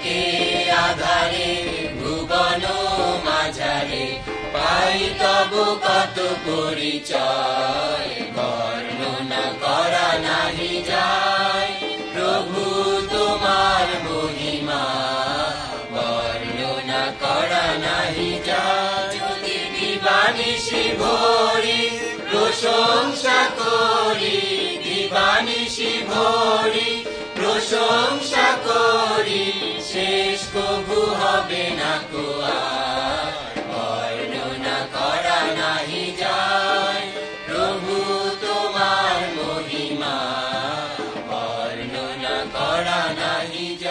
আলোকে আধারে ভুবন মাঝারে পাই তব কত পরিচয়, বর্ণনা করা নাহি যায় প্রভু তোমার মহিমা, বর্ণনা করা নাহি যায়। যদি দিবানিশি ভরি প্রশংসা করি, দিবানিশি ভরি প্রশংসা করি, শেষ কবু হবে না আর, বর্ণনা করা নাহি যায় প্রভু তোমার মহিমা, বর্ণনা করা নাহি যায়।